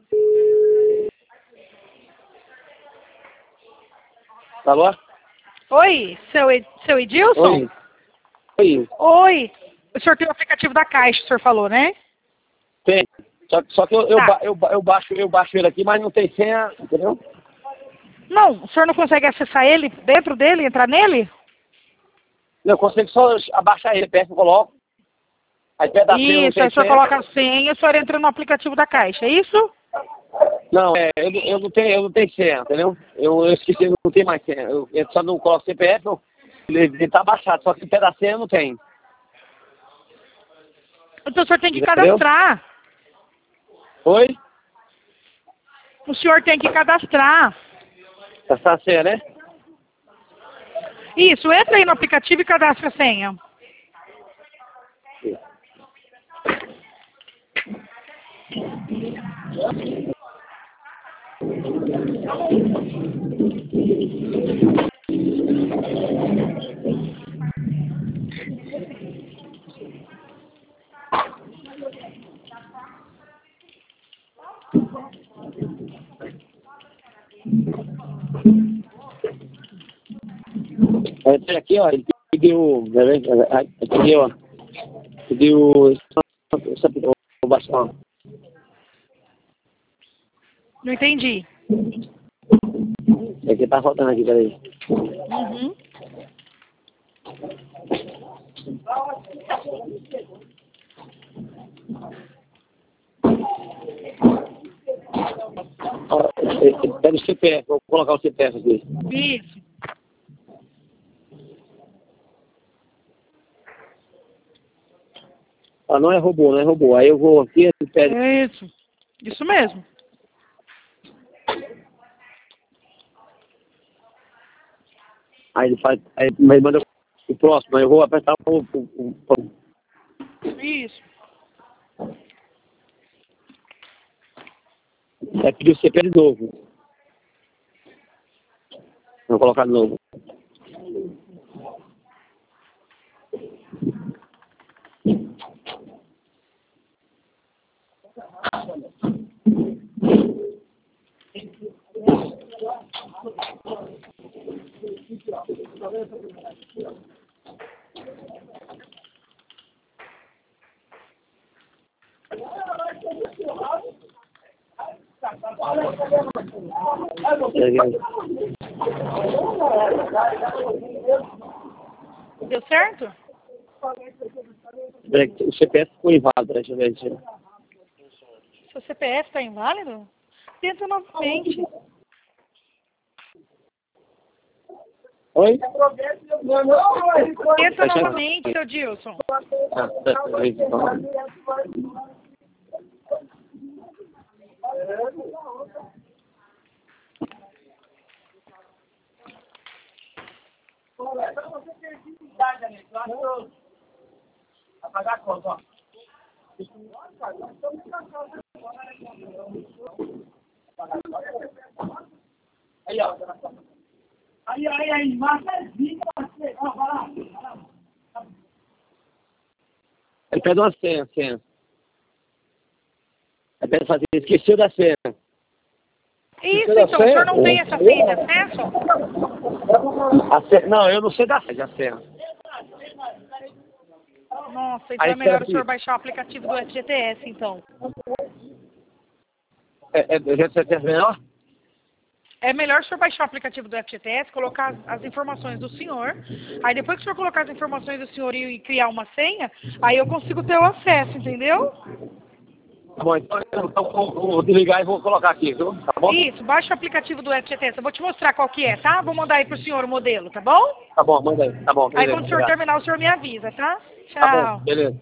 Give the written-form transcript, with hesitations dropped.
Alô? Oi, seu Edilson? Oi. Oi. Oi. O senhor tem o aplicativo da Caixa, o senhor falou, né? Tem. Só que Tá. eu baixo ele aqui, mas não tem senha, entendeu? Não, o senhor não consegue acessar ele dentro dele, entrar nele? Eu consigo só abaixar ele, peço, coloco. Aí pede a senha, não Isso, aí tem o senhor senha. coloca a senha e o senhor entra no aplicativo da Caixa, é isso? Não, eu não tenho senha, entendeu? Eu esqueci, não tem mais senha. Eu só não coloco CPF, ele tá baixado, só que pede a senha não tem. Então o senhor tem que Entendeu? cadastrar. Oi? O senhor tem que cadastrar. Essa a senha, né? Isso, entra aí no aplicativo e cadastra a senha. Aí, aqui, ó, ele pediu, aqui, ó, pediu o bastão. Não entendi. Aqui tá rodando aqui, peraí. Uhum. Ó, pega o CPF, vou colocar o CPF aqui. Isso. Ah, não é robô, não é robô. Aí eu vou aqui, ele pede. É isso. Isso mesmo. Aí ele faz, aí ele manda o próximo, aí eu vou apertar Isso. Aí pedir o CPF de novo. Vou colocar de novo. Deu certo? O CPF ficou inválido, deixa eu ver. Seu CPF está inválido? Tenta novamente. Oi? Tenta novamente, seu Dilson. Ah, peraí. Aí, ó. Aí, Marcelinho, ó, vai lá. Ele pede uma senha. Ele pede fazer, esqueceu da senha. Isso, então, o senhor não tem essa senha de acesso? Não, eu não sei da senha. Nossa, então Aí é melhor o serve. senhor baixar o aplicativo do FGTS, então. É melhor? É melhor o senhor baixar o aplicativo do FGTS, colocar as informações do senhor. Aí depois que o senhor colocar as informações do senhor e criar uma senha, aí eu consigo ter o acesso, entendeu? Tá bom, então eu vou desligar e vou colocar aqui, viu? Tá bom? Isso, baixa o aplicativo do FGTS. Eu vou te mostrar qual que é, tá? Vou mandar aí pro senhor o modelo, tá bom? Tá bom, manda aí. Tá bom, Aí beleza. quando o senhor Obrigado. terminar, o senhor me avisa, tá? Tá bom, Tchau. beleza.